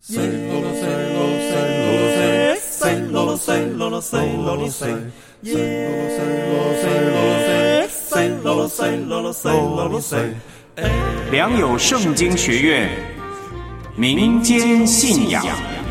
良友圣经学院民间信仰。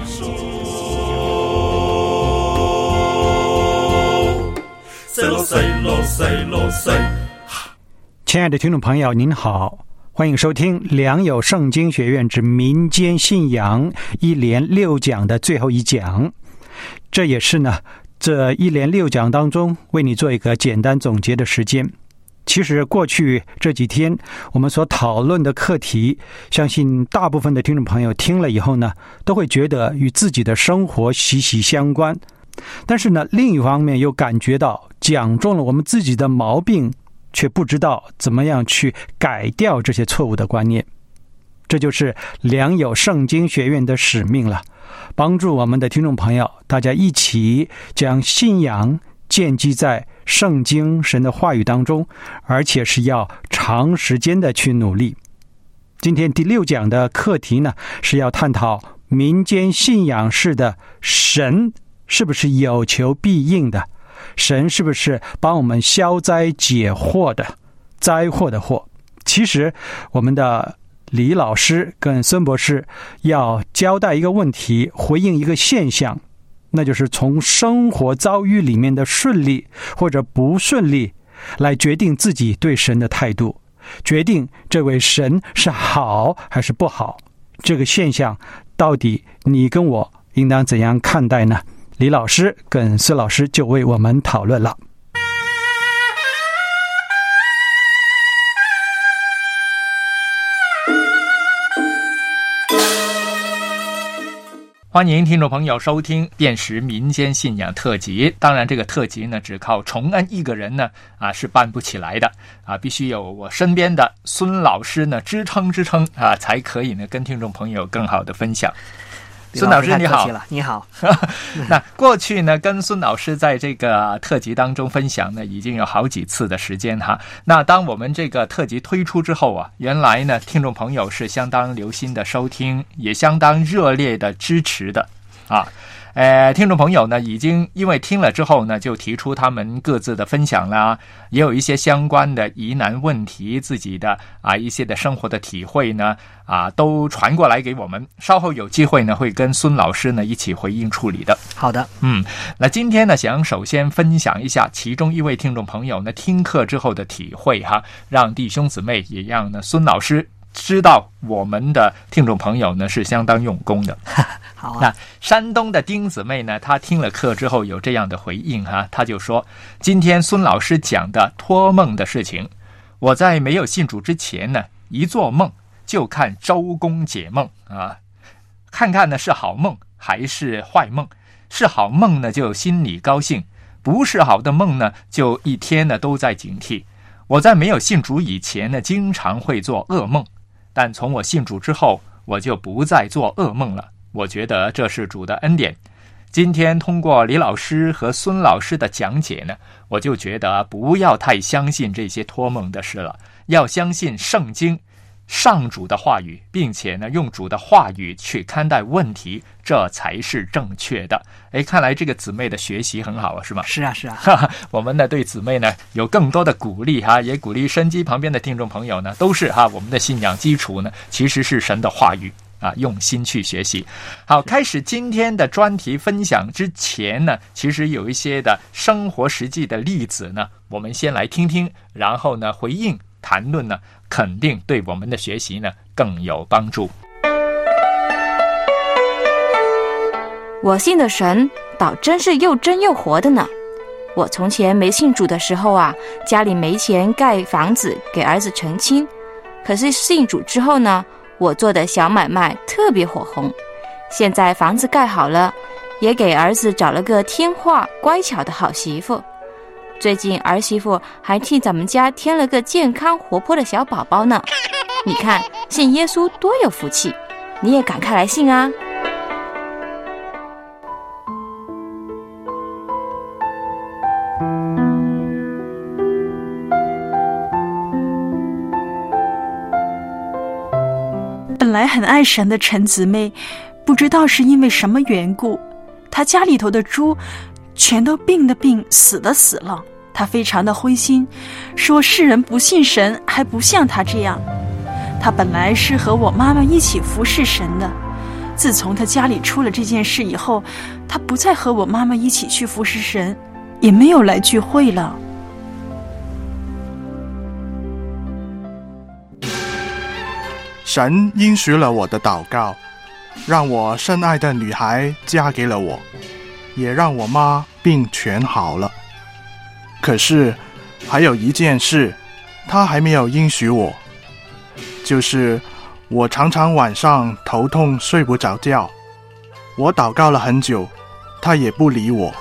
亲爱的听众朋友您好，欢迎收听良友圣经学院之民间信仰一连6讲的最后一讲。这也是呢这一连6讲当中为你做一个简单总结的时间。其实过去这几天我们所讨论的课题，相信大部分的听众朋友听了以后呢，都会觉得与自己的生活息息相关。但是呢，另一方面又感觉到讲中了我们自己的毛病，却不知道怎么样去改掉这些错误的观念。这就是良友圣经学院的使命了，帮助我们的听众朋友大家一起将信仰建基在圣经神的话语当中，而且是要长时间的去努力。今天第6讲的课题呢，是要探讨民间信仰式的神是不是有求必应的，神是不是帮我们消灾解惑的，灾祸的祸。其实我们的李老师跟孙博士要交代一个问题，回应一个现象，那就是从生活遭遇里面的顺利或者不顺利来决定自己对神的态度，决定这位神是好还是不好。这个现象到底你跟我应当怎样看待呢？李老师跟孙老师就为我们讨论了。 欢迎听众朋友收听辨识民间信仰特辑。当然这个特辑呢，只靠崇恩一个人呢是办不起来的必须有我身边的孙老师呢支撑才可以呢跟听众朋友更好的分享。孙老师你好。 你好。 那过去呢跟孙老师在这个特辑当中分享呢已经有好几次的时间哈。那当我们这个特辑推出之后原来呢听众朋友是相当留心的收听，也相当热烈的支持的听众朋友呢已经因为听了之后呢就提出他们各自的分享啦，也有一些相关的疑难问题，自己的一些的生活的体会呢都传过来给我们，稍后有机会呢会跟孙老师呢一起回应处理的。 好的。 那今天呢想首先分享一下其中一位听众朋友呢听课之后的体会让弟兄姊妹也让呢孙老师知道我们的听众朋友呢是相当用功的。 好那山东的丁姊妹呢，她听了课之后有这样的回应她就说，今天孙老师讲的托梦的事情，我在没有信主之前呢，一做梦就看周公解梦看看呢是好梦还是坏梦，是好梦呢就心里高兴，不是好的梦呢就一天呢都在警惕。我在没有信主以前呢，经常会做噩梦，但从我信主之后，我就不再做噩梦了。我觉得这是主的恩典。今天通过李老师和孙老师的讲解呢，我就觉得不要太相信这些托梦的事了，要相信圣经上主的话语，并且呢用主的话语去看待问题，这才是正确的。看来这个姊妹的学习很好是吗？ 是啊我们呢对姊妹呢有更多的鼓励也鼓励收音机旁边的听众朋友呢，都是我们的信仰基础呢其实是神的话语用心去学习。好，开始今天的专题分享之前呢，其实有一些的生活实际的例子呢，我们先来听听，然后呢回应谈论呢，肯定对我们的学习呢更有帮助。 我信的神倒真是又真又活的呢。我从前没信主的时候家里没钱盖房子给儿子成亲，可是信主之后呢，我做的小买卖特别火红，现在房子盖好了，也给儿子找了个听话乖巧的好媳妇。最近儿媳妇还替咱们家添了个健康活泼的小宝宝呢。你看信耶稣多有福气，你也赶快来信啊。 本来很爱神的陈姊妹， 不知道是因为什么缘故，他家里头的猪全都病的病，死的死了。他非常的灰心，说世人不信神，还不像他这样。他本来是和我妈妈一起服侍神的，自从他家里出了这件事以后，他不再和我妈妈一起去服侍神，也没有来聚会了。 神应许了我的祷告，让我深爱的女孩嫁给了我，也让我妈病全好了。可是还有一件事他还没有应许我，就是我常常晚上头痛睡不着觉，我祷告了很久，他也不理我。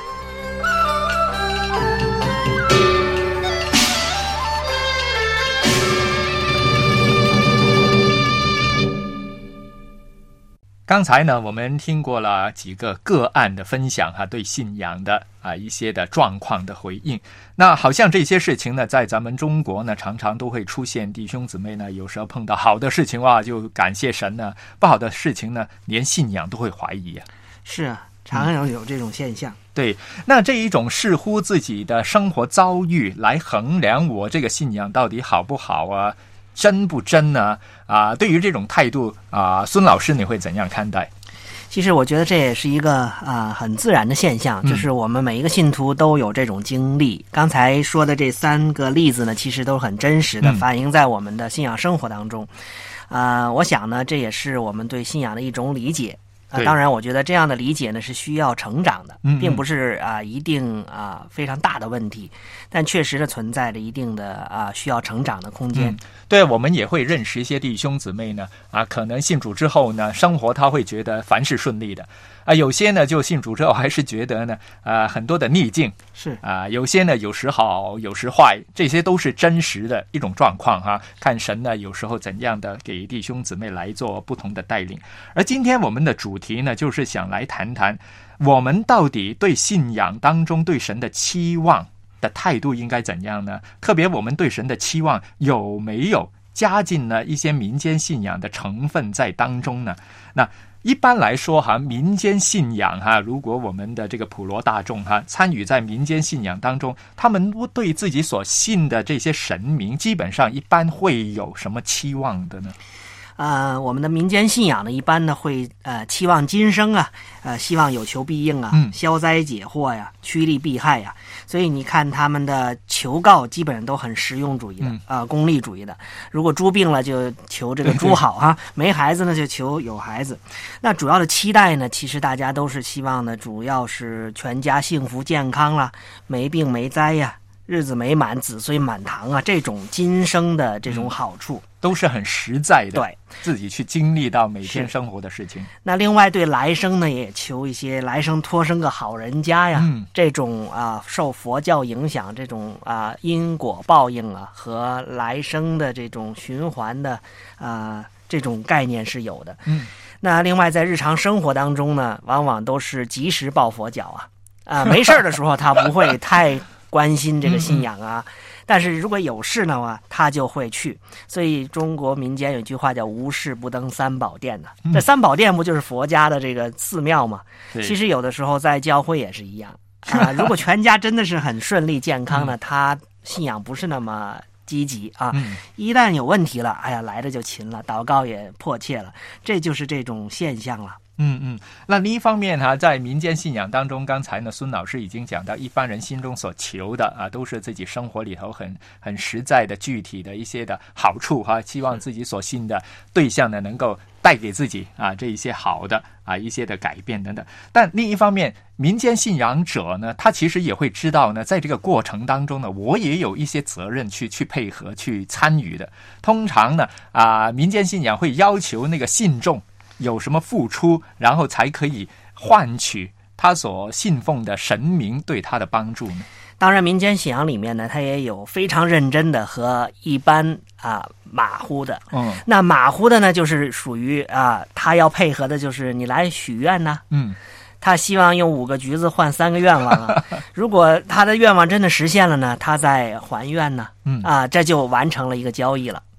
刚才呢，我们听过了几个个案的分享对信仰的一些的状况的回应。那好像这些事情呢，在咱们中国呢，常常都会出现弟兄姊妹呢，有时候碰到好的事情就感谢神呢，不好的事情呢，连信仰都会怀疑啊。 是啊，常常有这种现象。 对，那这一种视乎自己的生活遭遇来衡量我这个信仰到底好不好啊，真不真呢？对于这种态度孙老师你会怎样看待？ 其实我觉得这也是一个很自然的现象，就是我们每一个信徒都有这种经历。刚才说的这3个例子呢，其实都是很真实的，反映在我们的信仰生活当中。我想呢，这也是我们对信仰的一种理解。当然我觉得这样的理解呢是需要成长的，并不是一定非常大的问题，但确实的存在着一定的需要成长的空间。 对，我们也会认识一些弟兄姊妹呢可能信主之后呢，生活他会觉得凡事顺利的有些呢就信主之后还是觉得呢很多的逆境是有些呢有时好有时坏，这些都是真实的一种状况看神呢有时候怎样的给弟兄姊妹来做不同的带领。而今天我们的主题呢，就是想来谈谈我们到底对信仰当中对神的期望的态度应该怎样呢？特别我们对神的期望有没有加进了一些民间信仰的成分在当中呢？那一般来说民间信仰如果我们的这个普罗大众参与在民间信仰当中，他们对自己所信的这些神明基本上一般会有什么期望的呢？ 我们的民间信仰呢，一般呢会期望今生希望有求必应消灾解惑呀，趋利避害呀。所以你看他们的求告基本上都很实用主义的功利主义的。如果猪病了就求这个猪好没孩子呢就求有孩子。那主要的期待呢，其实大家都是希望呢，主要是全家幸福健康啦，没病没灾呀，日子美满，子孙满堂这种今生的这种好处都是很实在的， 对， 自己去经历到每天生活的事情。 那另外对来生呢，也求一些来生托生个好人家呀，这种受佛教影响，这种因果报应和来生的这种循环的这种概念是有的。那另外在日常生活当中呢，往往都是及时抱佛脚没事的时候他不会太关心这个信仰但是如果有事呢他就会去。所以中国民间有一句话叫无事不登三宝殿这三宝殿不就是佛家的这个寺庙吗？其实有的时候在教会也是一样如果全家真的是很顺利健康呢，他信仰不是那么积极一旦有问题了，来的就勤了，祷告也迫切了，这就是这种现象了。 那另一方面在民间信仰当中，刚才呢孙老师已经讲到，一般人心中所求的都是自己生活里头很实在的具体的一些的好处希望自己所信的对象呢能够带给自己这一些好的一些的改变等等。但另一方面，民间信仰者呢，他其实也会知道呢，在这个过程当中呢，我也有一些责任去配合去参与的。通常呢民间信仰会要求那个信众有什么付出，然后才可以换取他所信奉的神明对他的帮助呢？ 当然民间信仰里面呢，它也有非常认真的和一般马虎的。那马虎的呢，就是属于他要配合的就是你来许愿呢他希望用5个橘子换3个愿望如果他的愿望真的实现了呢，他再还愿呢这就完成了一个交易了。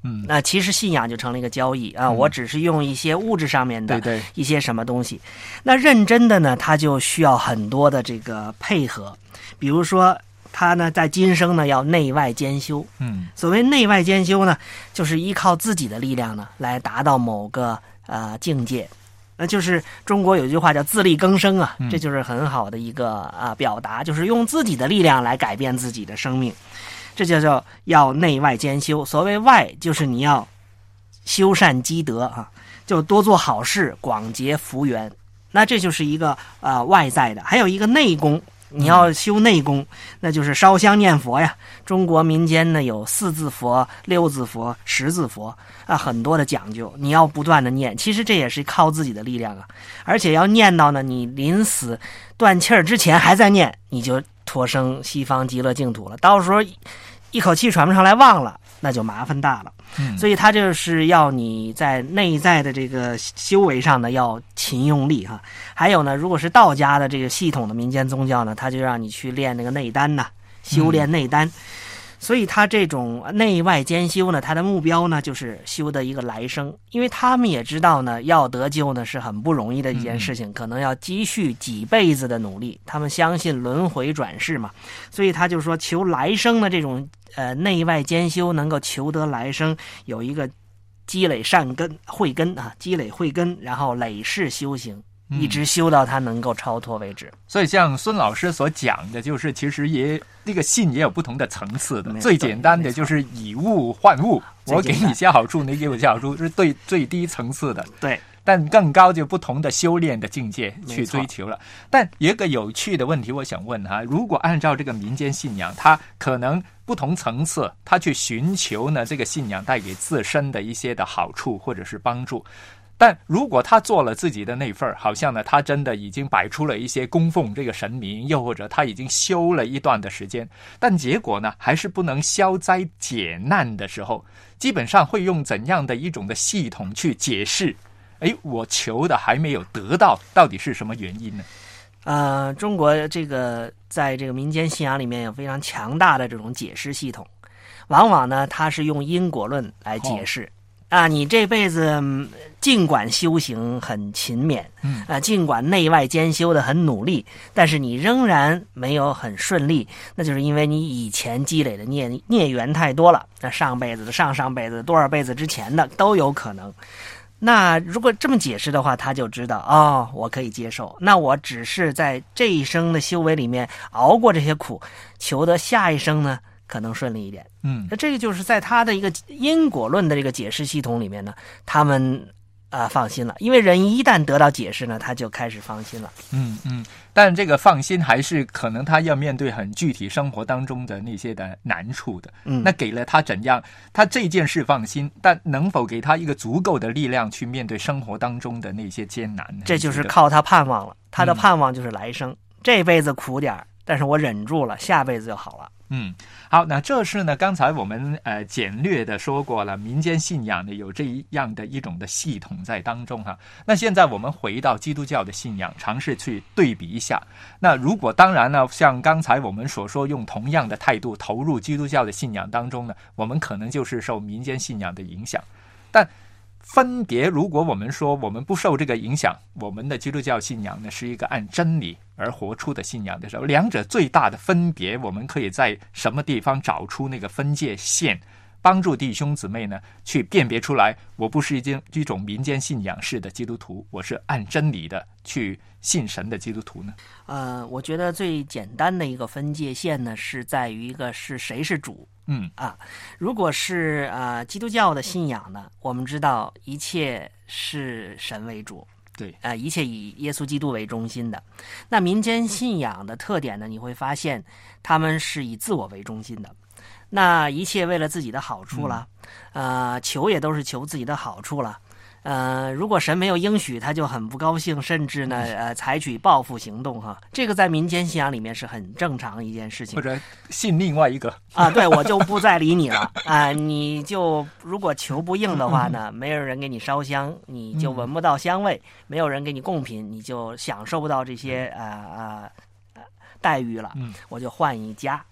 那其实信仰就成了一个交易啊，我只是用一些物质上面的一些什么东西。那认真的呢，他就需要很多的这个配合，比如说他呢在今生呢要内外兼修。所谓内外兼修呢，就是依靠自己的力量呢来达到某个境界。那就是中国有句话叫自力更生啊，这就是很好的一个表达，就是用自己的力量来改变自己的生命。这就叫要内外兼修。所谓外，就是你要修善积德啊，就多做好事，广结福缘。那这就是一个外在的。还有一个内功，你要修内功，那就是烧香念佛呀。中国民间呢有4字佛、6字佛、10字佛很多的讲究，你要不断的念。其实这也是靠自己的力量啊，而且要念到呢，你临死断气儿之前还在念，你就托生西方极乐净土了。到时候一口气喘不上来忘了，那就麻烦大了。所以他就是要你在内在的这个修为上呢要勤用力哈。还有呢，如果是道家的这个系统的民间宗教呢，他就让你去练那个内丹呐，修炼内丹。所以他这种内外兼修呢，他的目标呢就是修的一个来生，因为他们也知道呢，要得救呢是很不容易的一件事情，可能要积蓄几辈子的努力。他们相信轮回转世嘛，所以他就说求来生的这种内外兼修，能够求得来生，有一个积累善根慧根啊，积累慧根，然后累世修行，一直修到他能够超脱为止。 所以像孙老师所讲的，就是其实这个信也有不同的层次的。最简单的就是以物换物，我给你些好处，你给我些好处，是最低层次的。 对。 但更高就不同的修炼的境界去追求了。但有一个有趣的问题，我想问哈，如果按照这个民间信仰，它可能不同层次，它去寻求呢这个信仰带给自身的一些的好处或者是帮助。但如果他做了自己的那份，好像呢他真的已经摆出了一些供奉这个神明，又或者他已经修了一段的时间，但结果呢还是不能消灾解难的时候，基本上会用怎样的一种的系统去解释我求的还没有得到，到底是什么原因呢？ 中国这个在这个民间信仰里面有非常强大的这种解释系统，往往呢它是用因果论来解释。你这辈子尽管修行很勤勉，尽管内外兼修的很努力，但是你仍然没有很顺利，那就是因为你以前积累的孽缘太多了，那上辈子的、上上辈子的、多少辈子之前的都有可能。那如果这么解释的话，他就知道我可以接受。那我只是在这一生的修为里面熬过这些苦，求得下一生呢可能顺利一点。那这个就是在他的一个因果论的这个解释系统里面呢，他们放心了，因为人一旦得到解释呢，他就开始放心了。 但这个放心还是可能他要面对很具体生活当中的那些的难处的。那给了他怎样，他这件事放心，但能否给他一个足够的力量去面对生活当中的那些艰难呢？ 这就是靠他盼望了。他的盼望就是来生，这辈子苦点，但是我忍住了，下辈子就好了。 好，那这是呢，刚才我们简略的说过了，民间信仰呢有这样的一种的系统在当中哈。那现在我们回到基督教的信仰，尝试去对比一下。那如果当然呢，像刚才我们所说，用同样的态度投入基督教的信仰当中呢，我们可能就是受民间信仰的影响。但分别，如果我们说我们不受这个影响，我们的基督教信仰呢是一个按真理而活出的信仰的时候，两者最大的分别，我们可以在什么地方找出那个分界线，帮助弟兄姊妹呢去辨别出来，我不是一种民间信仰式的基督徒，我是按真理的去信神的基督徒呢？ 我觉得最简单的一个分界线呢，是在于一个是谁是主。如果是基督教的信仰呢，我们知道一切是神为主， 对， 一切以耶稣基督为中心的。那民间信仰的特点呢，你会发现他们是以自我为中心的，那一切为了自己的好处了，求也都是求自己的好处了。如果神没有应许，他就很不高兴，甚至呢，采取报复行动哈。这个在民间信仰里面是很正常的一件事情。 或者信另外一个对，我就不再理你了你就如果求不应的话呢，没有人给你烧香，你就闻不到香味；没有人给你贡品，你就享受不到这些待遇了。我就换一家。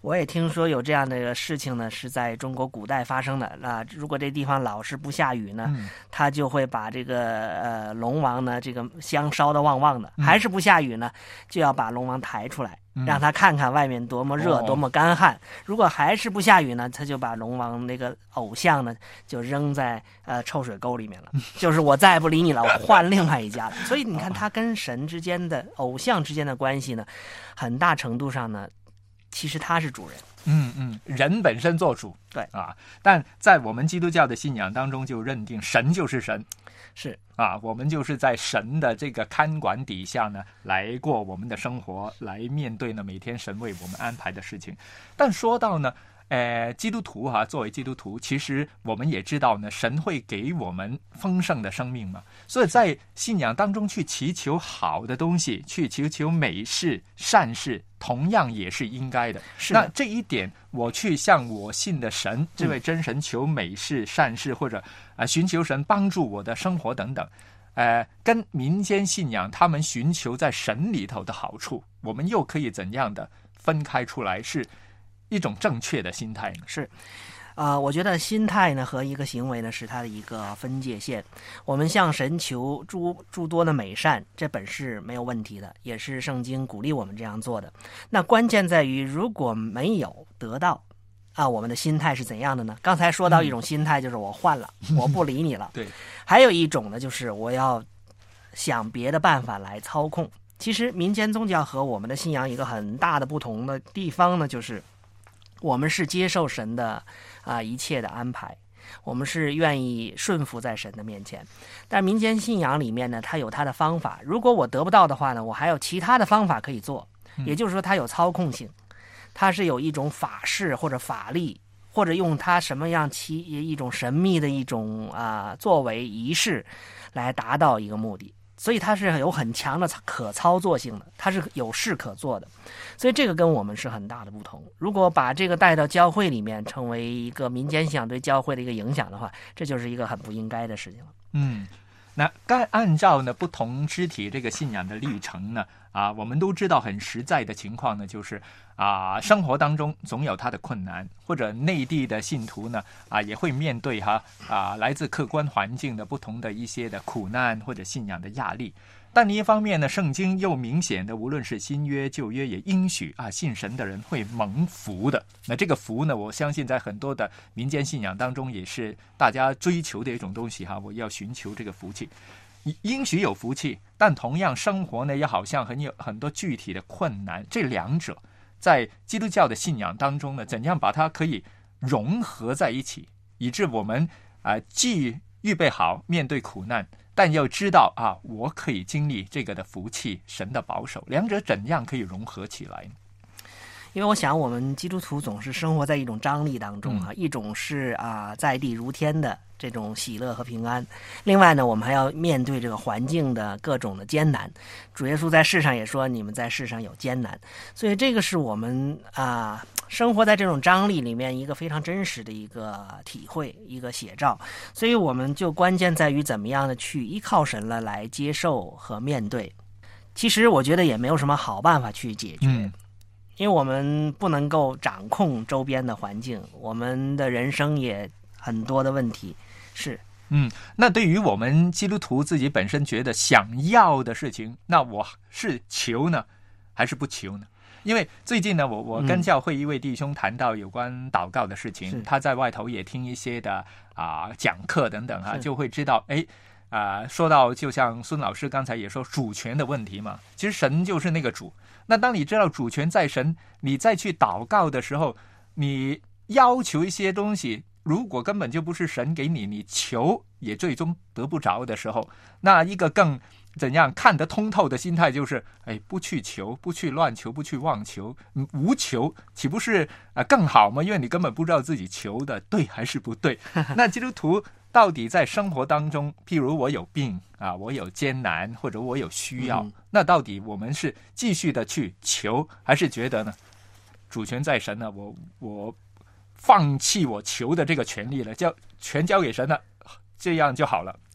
我也听说有这样的事情呢，是在中国古代发生的。如果这地方老是不下雨呢，他就会把这个龙王呢，这个香烧得旺旺的，还是不下雨呢，就要把龙王抬出来，让他看看外面多么热，多么干旱。如果还是不下雨呢，他就把龙王那个偶像呢，就扔在臭水沟里面了。就是我再不理你了，我换另外一家了。所以你看，他跟神之间的偶像之间的关系呢，很大程度上呢，其实他是主人。 人本身做主， 对啊，但在我们基督教的信仰当中，就认定神就是神， 是啊，我们就是在神的这个看管底下呢，来过我们的生活，来面对呢每天神为我们安排的事情。但说到呢，基督徒作为基督徒，其实我们也知道呢，神会给我们丰盛的生命嘛，所以在信仰当中去祈求好的东西，去祈求美事善事，同样也是应该的。那这一点，我去向我信的神这位真神求美事善事，或者寻求神帮助我的生活等等，跟民间信仰他们寻求在神里头的好处，我们又可以怎样的分开出来，是一种正确的心态呢？ 是，我觉得心态呢和一个行为呢是它的一个分界线。我们向神求诸多的美善，这本是没有问题的，也是圣经鼓励我们这样做的。那关键在于，如果没有得到我们的心态是怎样的呢？刚才说到一种心态就是我换了，我不理你了。 对， 还有一种呢，就是我要想别的办法来操控。其实民间宗教和我们的信仰一个很大的不同的地方呢，就是我们是接受神的一切的安排，我们是愿意顺服在神的面前。但民间信仰里面呢，它有它的方法，如果我得不到的话呢，我还有其他的方法可以做，也就是说它有操控性，它是有一种法式或者法力，或者用它什么样一种神秘的一种作为仪式来达到一个目的。所以它是有很强的可操作性的，它是有事可做的，所以这个跟我们是很大的不同。如果把这个带到教会里面，成为一个民间信仰对教会的一个影响的话，这就是一个很不应该的事情了。 那该按照呢不同肢体这个信仰的历程呢，我们都知道很实在的情况呢，就是生活当中总有他的困难，或者内地的信徒呢也会面对来自客观环境的不同的一些的苦难或者信仰的压力。但另一方面呢，圣经又明显的，无论是新约旧约，也应许信神的人会蒙福的。那这个福呢，我相信在很多的民间信仰当中也是大家追求的一种东西我要寻求这个福气。应许有福气，但同样生活呢也好像很多具体的困难，这两者在基督教的信仰当中呢，怎样把它可以融合在一起，以致我们既预备好面对苦难，但要知道我可以经历这个的福气，神的保守，两者怎样可以融合起来呢？ 因为我想我们基督徒总是生活在一种张力当中一种是在地如天的这种喜乐和平安，另外呢，我们还要面对这个环境的各种的艰难。主耶稣在世上也说，你们在世上有艰难，所以这个是我们生活在这种张力里面一个非常真实的一个体会，一个写照。所以我们就关键在于怎么样的去依靠神了，来接受和面对。其实我觉得也没有什么好办法去解决，因为我们不能够掌控周边的环境，我们的人生也很多的问题。是， 那对于我们基督徒自己本身觉得想要的事情，那我是求呢，还是不求呢？因为最近呢，我跟教会一位弟兄谈到有关祷告的事情，他在外头也听一些的讲课等等就会知道，说到就像孙老师刚才也说主权的问题嘛，其实神就是那个主。那当你知道主权在神，你再去祷告的时候，你要求一些东西，如果根本就不是神给你，你求也最终得不着的时候，那一个更怎样看得通透的心态就是不去求，不去乱求，不去妄求，无求岂不是更好吗？因为你根本不知道自己求的对还是不对。那基督徒到底在生活当中，譬如我有病我有艰难，或者我有需要，那到底我们是继续的去求，还是觉得呢主权在神呢，我放弃我求的这个权利了，全交给神了，这样就好了，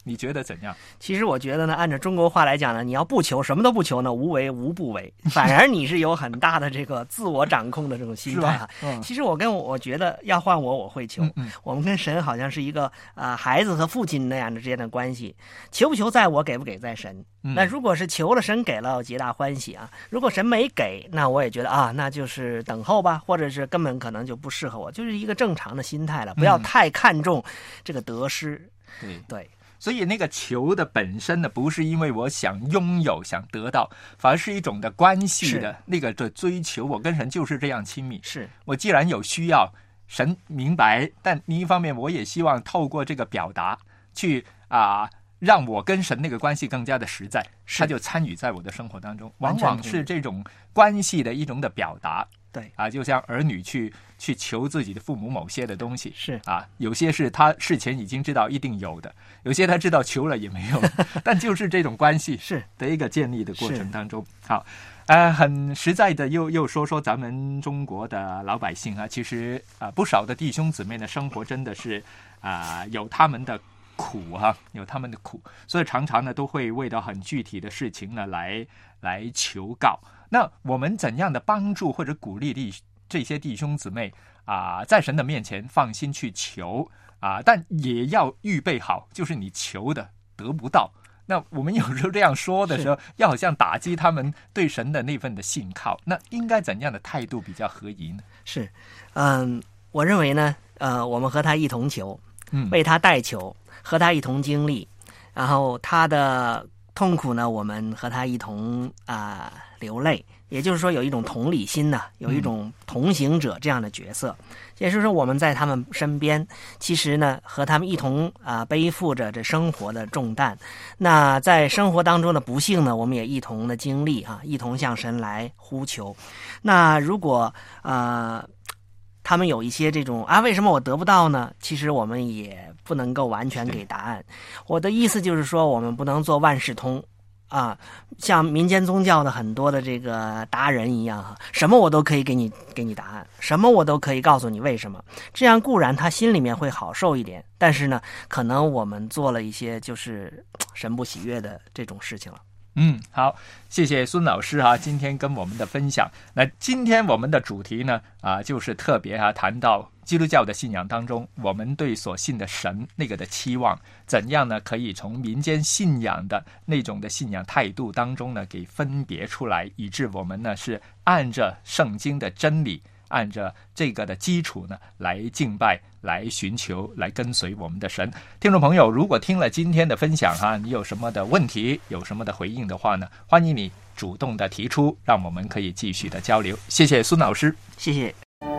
你觉得怎样？ 其实我觉得呢，按照中国话来讲呢，你要不求，什么都不求呢，无为无不为，反而你是有很大的这个自我掌控的这种心态啊。其实我觉得要换我会求。我们跟神好像是一个孩子和父亲那样的之间的关系，求不求在我，给不给在神。那如果是求了神给了，我皆大欢喜啊。如果神没给，那我也觉得啊，那就是等候吧，或者是根本可能就不适合我，就是一个正常的心态了，不要太看重这个得失。对。 所以那个求的本身呢，不是因为我想拥有想得到，反而是一种的关系的那个的追求。我跟神就是这样亲密， 是我既然有需要，神明白，但另一方面我也希望透过这个表达去让我跟神那个关系更加的实在，他就参与在我的生活当中，往往是这种关系的一种的表达。 对就像儿女去求自己的父母某些的东西， 是有些是他事前已经知道一定有的，有些他知道求了也没有，但就是这种关系是的一个建立的过程当中。好，很实在的又说咱们中国的老百姓其实不少的弟兄姊妹的生活真的是有他们的苦有他们的苦，所以常常呢都会为到很具体的事情呢来求告。那我们怎样的帮助或者鼓励这些弟兄姊妹在神的面前放心去求但也要预备好，就是你求的得不到，那我们有时候这样说的时候，要好像打击他们对神的那份的信靠，那应该怎样的态度比较合宜呢？ 是，我认为呢，我们和他一同求，为他代求，和他一同经历，然后他的痛苦呢，我们和他一同流泪，也就是说有一种同理心呢，有一种同行者这样的角色，也就是说我们在他们身边，其实呢和他们一同背负着这生活的重担。那在生活当中的不幸呢，我们也一同的经历一同向神来呼求。那如果他们有一些这种为什么我得不到呢？其实我们也不能够完全给答案。我的意思就是说，我们不能做万事通像民间宗教的很多的这个达人一样什么我都可以给你答案，什么我都可以告诉你为什么。这样固然他心里面会好受一点，但是呢，可能我们做了一些就是神不喜悦的这种事情了。 好，谢谢孙老师今天跟我们的分享。那今天我们的主题呢就是特别谈到基督教的信仰当中，我们对所信的神那个的期望，怎样呢可以从民间信仰的那种的信仰态度当中呢给分别出来，以致我们呢是按着圣经的真理，按着这个的基础呢来敬拜，来寻求，来跟随我们的神。听众朋友，如果听了今天的分享你有什么的问题，有什么的回应的话呢，欢迎你主动的提出，让我们可以继续的交流。谢谢孙老师。 谢谢。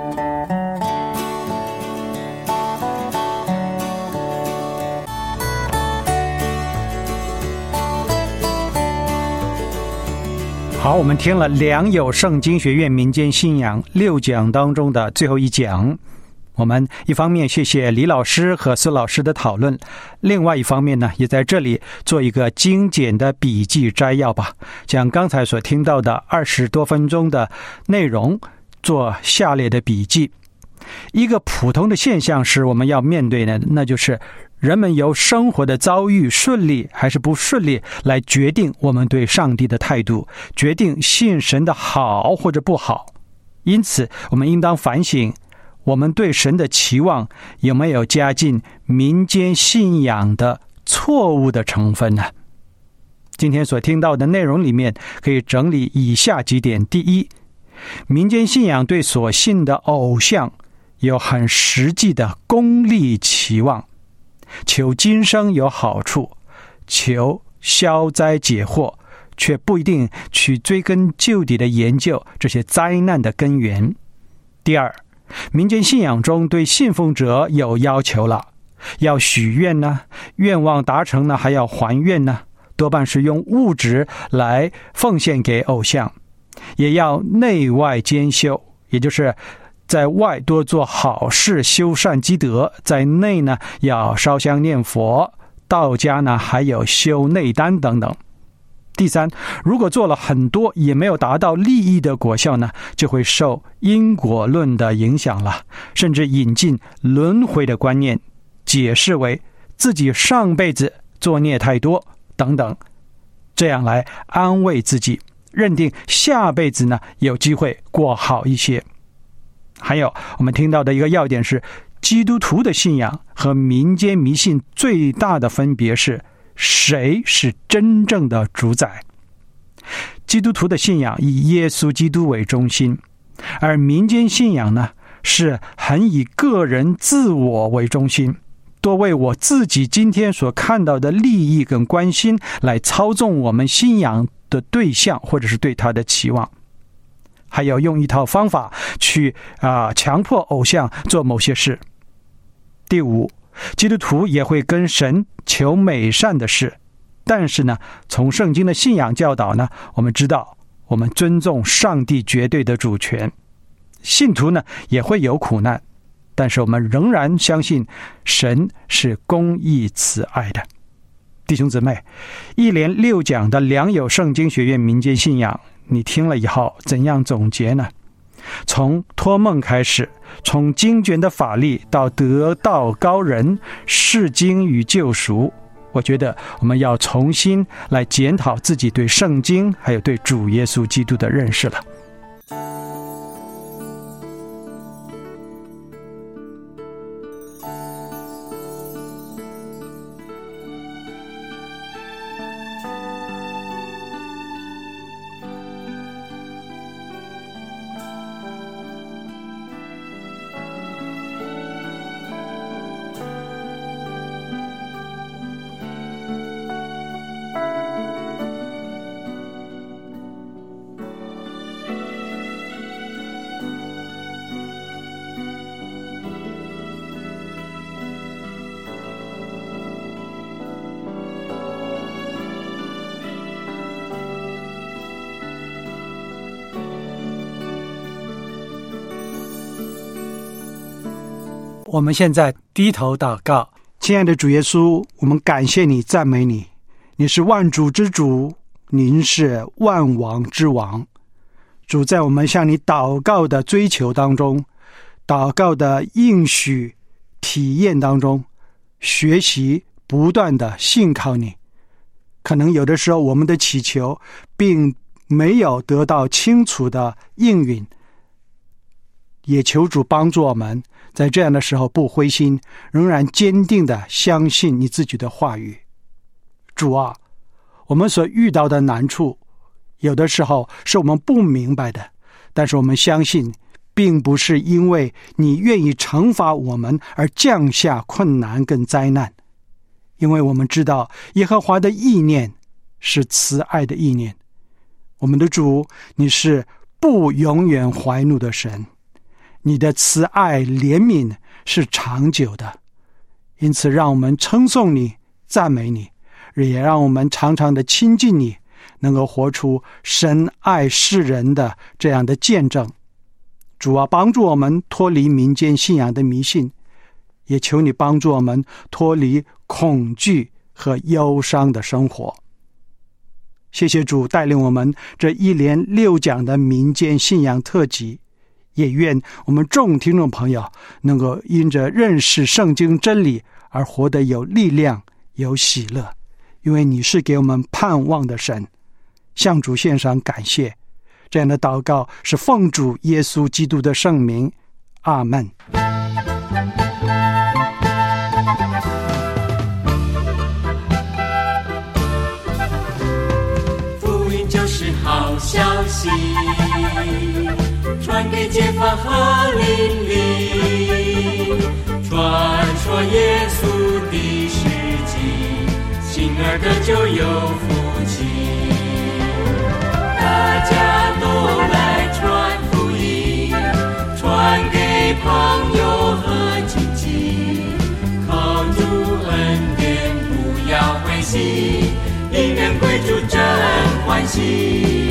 好，我们听了良友圣经学院民间信仰6讲当中的最后一讲。我们一方面谢谢李老师和孙老师的讨论，另外一方面呢，也在这里做一个精简的笔记摘要吧，将刚才所听到的20多分钟的内容做下列的笔记。一个普通的现象是我们要面对的，那就是人们由生活的遭遇顺利还是不顺利来决定我们对上帝的态度，决定信神的好或者不好。因此我们应当反省，我们对神的期望有没有加进民间信仰的错误的成分呢？今天所听到的内容里面可以整理以下几点。第一，民间信仰对所信的偶像有很实际的功利期望，求今生有好处，求消灾解惑，却不一定去追根究底的研究这些灾难的根源。第二，民间信仰中对信奉者有要求了，要许愿呢，愿望达成呢还要还愿呢，多半是用物质来奉献给偶像，也要内外兼修，也就是在外多做好事修善积德，在内呢要烧香念佛，道家呢还有修内丹等等。第三，如果做了很多也没有达到利益的果效呢，就会受因果论的影响了，甚至引进轮回的观念，解释为自己上辈子作孽太多等等，这样来安慰自己，认定下辈子呢有机会过好一些。还有我们听到的一个要点是，基督徒的信仰和民间迷信最大的分别是，谁是真正的主宰。基督徒的信仰以耶稣基督为中心，而民间信仰呢是很以个人自我为中心，多为我自己今天所看到的利益跟关心来操纵我们信仰的对象，或者是对他的期望。还有用一套方法去强迫偶像做某些事。第五，基督徒也会跟神求美善的事，但是呢，从圣经的信仰教导呢，我们知道我们尊重上帝绝对的主权。信徒呢也会有苦难，但是我们仍然相信神是公义慈爱的。弟兄姊妹，一连6讲的良友圣经学院民间信仰，你听了以后怎样总结呢？从托梦开始，从经卷的法力到得道高人，释经与救赎，我觉得我们要重新来检讨自己对圣经还有对主耶稣基督的认识了。我们现在低头祷告。亲爱的主耶稣，我们感谢你，赞美你，你是万主之主，您是万王之王。主，在我们向你祷告的追求当中，祷告的应许体验当中，学习不断的信靠你。可能有的时候我们的祈求并没有得到清楚的应允，也求主帮助我们在这样的时候不灰心，仍然坚定的相信你自己的话语。主啊，我们所遇到的难处有的时候是我们不明白的，但是我们相信并不是因为你愿意惩罚我们而降下困难跟灾难，因为我们知道耶和华的意念是慈爱的意念。我们的主，你是不永远怀怒的神，你的慈爱怜悯是长久的，因此让我们称颂你，赞美你，也让我们常常的亲近你，能够活出神爱世人的这样的见证。主啊，帮助我们脱离民间信仰的迷信，也求你帮助我们脱离恐惧和忧伤的生活。谢谢主带领我们这一连6讲的民间信仰特辑，也愿我们众听众朋友能够因着认识圣经真理而活得有力量有喜乐，因为你是给我们盼望的神。向主献上感谢，这样的祷告是奉主耶稣基督的圣名，阿们。 福音就是好消息，传给街坊和邻里，传说耶稣的事迹，信而得救有福气。大家都来传福音，传给朋友和亲戚，靠主恩典不要灰心，因缘归主真欢喜。